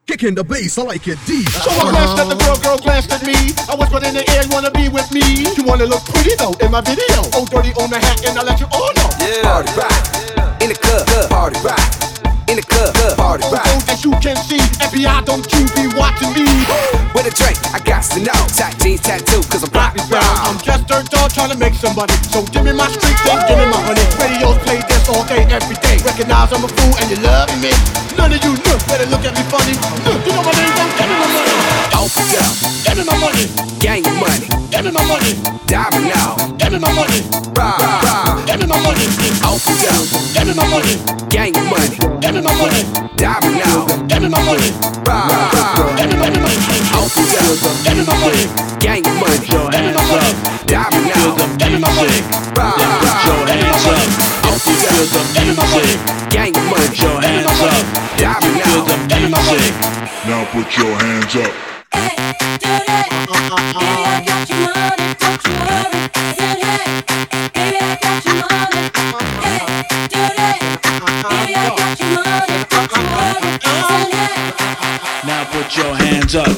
Kicking the bass, I like it deep. So I glanced at the girl glanced at me. I whispered in the air, you wanna be with me? You wanna look pretty though in my video. Oh, dirty on the hat, and I let you all know. Yeah. Party rock, in the club, party rock, in the club, party rock. So as you can see, FBI, don't you be watching me. With a drink, I got to know. Tight jeans, tattoo, cause I'm rock I'm just dirt dog trying to make some money. So give me my streets and give me my honey. Radios play this all day, every day. Recognize I'm a fool and you love me. None of you better look at me funny. You know my name, don't give me my money. Open up, Give me my money. gang your money. Give me my money. Diamond now, Give me my money. rock. Give me my money. Open up, Give me my money. gang your money. Give me my money. Diamond now, Give me my money. rock. Give me my money. Open up, Give me my money. gang your money. Give me my money. Diamond now, Give me my money. rock. Give me my money. Open up, Give me my money. gang your money. Give me my money. Diamond now, Give me my money. Now put your hands up. Now put your hands up.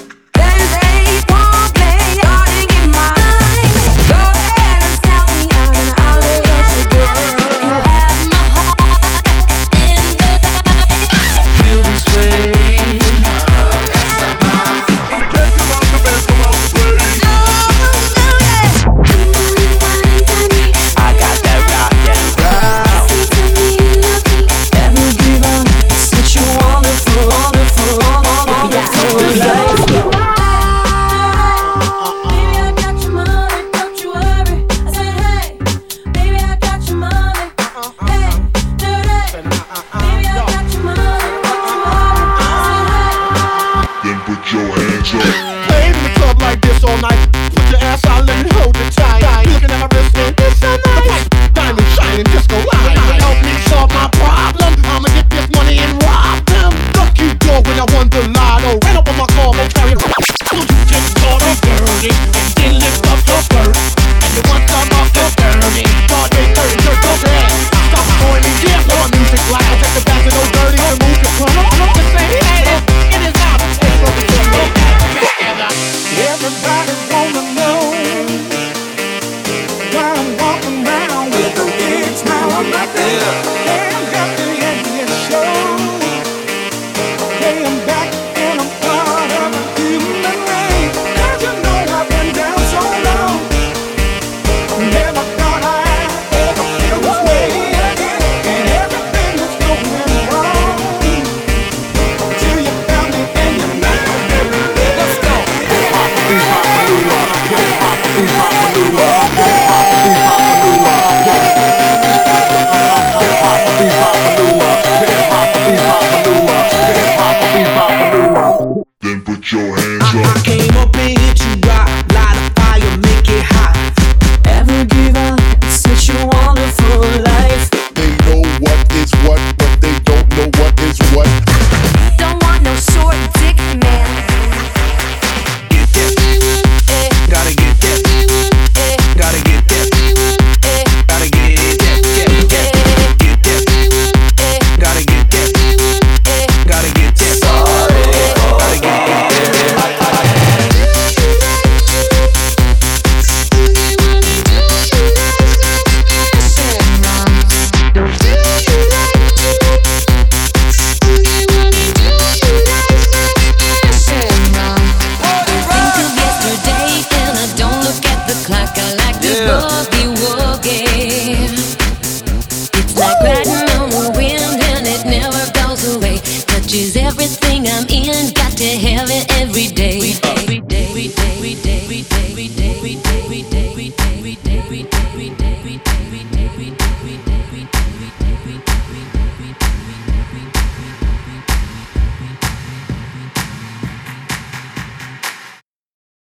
Then put your hands up. Play in the club like this all night. Put your ass out, let me hold it tight. Looking at my wrist, and it's so nice. Diamond shining, disco light. Help me solve my problem. I'ma get this money and rob them. Lucky dog when I won the lotto. Ran up on my car, won't carry. So you get caught up dirty, and then lift up your bird. And you want some off the dirty. Start getting dirty, jerk off your ass. Stop throwing me gas, no music loud. Take the back of those dirty, and move your corner. I'm just saying, hey, it is out. Everybody wanna know why I'm walking around with a big smile on my face. Hey, I'm got the end show. Hey, I'm back and I'm part of a human race. 'Cause you know I've been down so long. Never thought I'd ever feel this way again. And everything is going wrong till you found me and you made me. Let's go. Then put your hands up. I came up in here to rock, light a fire, make it hot. Ever give up? It's such a wonderful life. They know what is what, but they don't know what is what. Don't want no short dick man. Get that, gotta get that, gotta get that, gotta get that, get that, gotta get that, gotta get that, gotta get Everything I'm in, got to have it every day.